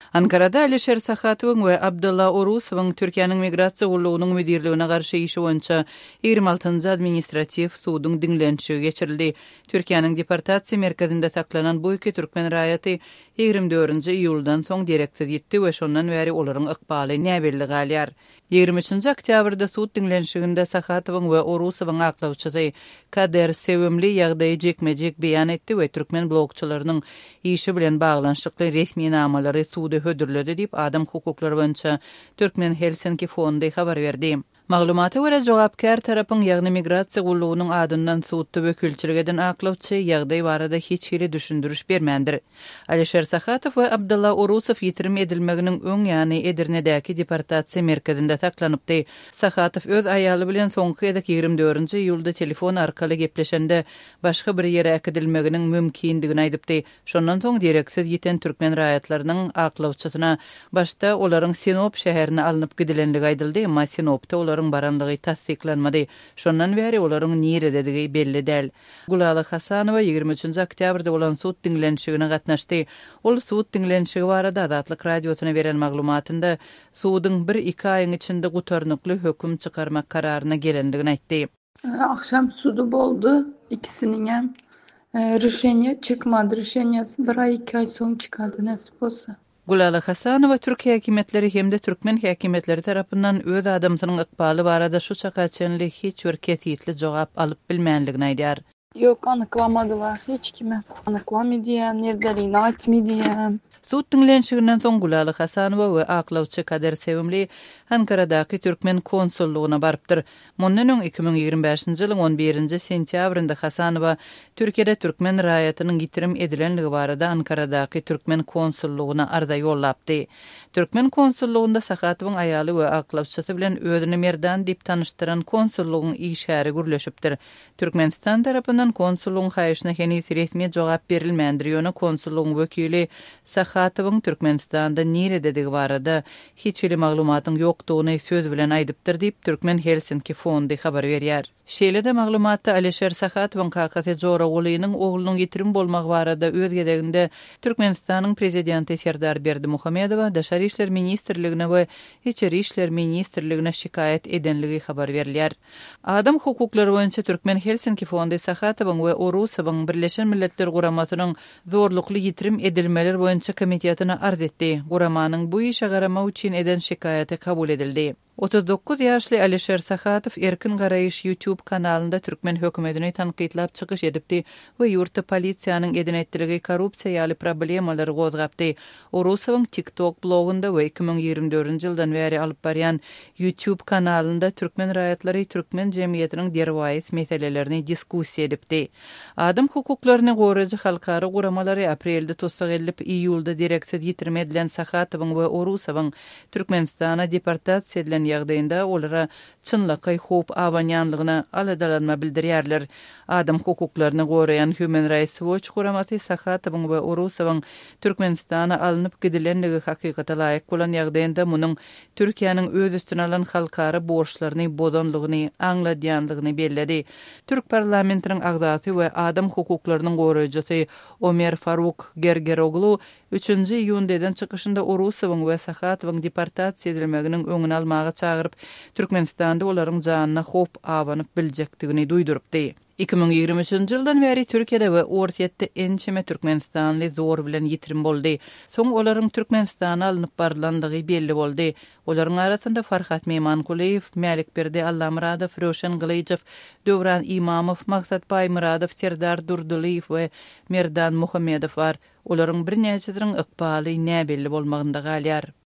Ankara'da Alisher Sakhatov'un ve Abdullah Urusov'un Türkiye'nin migrasiya gulluğunun müdirliğine qarşı işi boyunça 26-njy administrativ suudun dinlenşigi geçirildi. Türkiye'nin deportasiya merkezinde saklanan bu iki Türkmen raýaty 24-nji iýuldan soň direksiz ýetdi we şondan bäri olaryň ykbaly näbelli galýar. 23-nji oktýabrda suud dinlenşiginde Sakhatowyň we Urusowyň aklawçysy Kader Sevimli ýagdaýy jekmejek beýan etdi we türkmen blogçylarynyň işi bilen baglanşykly resmi namalary suuda hödürledi diýip adam hukuklary boýunça Türkmen Helsinki fondy habar berdi. Maglumata göre jogapkar tarapyň ýagny migrasiya gullugynyň adyndan suudda wekilçilik eden aklawçy ýagdaý barada hiç hili düşündürüş bermendir. Alisher Sakhatow we Abdullah Urusov ýitirim edilmeginiň öň ýany Edirne'däki deportasiya merkezinde saklanypdy. Sakhatow öz aýaly bilen soňky edek 24-nji iýulda telefon arkaly gepleşende başga bir ýere akdilmeginiň mümkindigini aýdypdy. Şondan soň direksiz ýeten türkmen raýatlarynyň aklawçysyna başda olaryň Sinop şäherine alınıp gidilenligi aýdyldy, emma Sinopda olaryň baranlygy tasdiklanmady. Şondan bäri olaryň nirededigi belli däl. Gulaly Hasanowa 23-nji oktýabrda bolan suud dinlenşigine gatnaşdy. Ol suud dinlenşigi barada Adatlyk radiosyna beren maglumatynda suudun 1-2 aýyň içinde gutarnykly höküm çykarmak kararyna gelendigini aýtdy. Akşam sudu boldu. İkisinin hem решение çıkmadı. Решениesi 1 ay 2 ay soň çıkadı nasip bolsa. Gulaly Hasanowa Türkiýe häkimetleri hemde türkmen häkimetleri tarapyndan öz adamsynyň ykbaly barada şu çakaçynly hiç bir ketitli jogap alyp bilmänligini aýdýar. Yok, anyklamadylar hiç kime. Anyklamadyýam, nerdeligini aýtmadyýam. Suud dinlenşiginden soň Gulaly Hasanowa we aklawçy Kader Sevimli Ankara'daky türkmen konsullugyna barypdyr. Mundan öň 2025-nji ýylyň 11-nji sentýabrynda Hasanowa Türkiýede türkmen raýatynyň ýitirim edilenligi barada Ankara'daky türkmen konsullugyna arza ýollapdy. Türkmen konsullugynda Sakhatowyň aýaly we aklawçysy bilen özüni merdan diýip tanıştyran konsullugyň işgäri gürleşipdir. Türkmenistan tarapyndan konsullugyň haýyşyna henüz resmi jogap berilmändir. Ýöne konsullugyň wekili Sakhatowyň Türkmenistanda nirededigi barada hiç hili maglumatyň ýokdugyny söz bilen aýdypdyr diýip Türkmen Helsinki fondy habar berýär. Şeýle-de maglumatda Alisher Sakhatowyň kakasy Jora Gulynyň oglunyň ýetirim bolmak barada öz gedeginde Türkmenistanyň prezidenti Serdar Berdimuhamedowa Daşary işler ministrligine we Içeri işler ministrligine şikayet edenligi habar berilýär. Adam hukuklary boýunça Türkmen Helsinki fondy Sakhatowyň we Urusowyň Birleşen Milletler Guramasynyň zorlukly ýitirim edilmeler boýunça komitetina arz etdi. Guramanyň bu işe garamak üçin eden şikayeti kabul edildi. 39 ýaşly Alisher Sakhatow Erkin Garaýyş YouTube kanalynda türkmen hökümetini tanqidlap çykyş edipdi we ýurtda polisiýanyň eden etdirigi korrupsiýa ýaly problemalary gozgapdy. Urusowyň TikTok blogunda we 2024-nji ýyldan bäri alyp barýan YouTube kanalynda türkmen raýatlary türkmen jemgyýetiniň derwaýys meselelerini diskussiýa edipdi. Adam hukuklaryny goraýjy halkary guramalary aprelde tosaq edilip iýulda direksiz ýitirme edilen Sakhatowyň we Urusowyň Türkmenistana deportasiýa edilen ýagdaýynda olara çynlyky hop awanýanlygyna aladalanma bildirýärler. Adam hukuklaryny goraýan Human Rights Watch guramasy Sakhatowyň we Urusowyň Türkmenistana alınıp gidilenligi hakykata laýyk bolan ýagdaýynda munyň Türkiýanyň öz üstüne alan halkary borçlaryny bozanlygyny aňladýanlygyny belledi. Türk parlamentiniň agzasy we adam hukuklarynyň goraýjysy Ömer Faruk Gergeroglu 3-nji iýundeden çykyşynda Urusowyň we Sakhatowyň deportasiýa edilmeginiň öňüni almaga çagyryp Türkmenistanda olaryň janyna hop awanyp biljekdigini duýdurupdy. 2023-nji ýyldan bäri Türkiýede we Ortaýatda ençeme Türkmenistanly zor bilen ýitirim boldy. Soň olaryň Türkmenistana alınıp barlandygy belli boldy. Olaryň arasynda Farhat Meymankuliýew, Mälikberdi Allamuradow, Röşen Gylyjew, Döwran Imamow, Maksat Baýmuradow, Serdar Durduliýew we Merdan Muhammedow bar. Olaryň bir näçeleriň ykbaly näbelli bolmagynda galýar.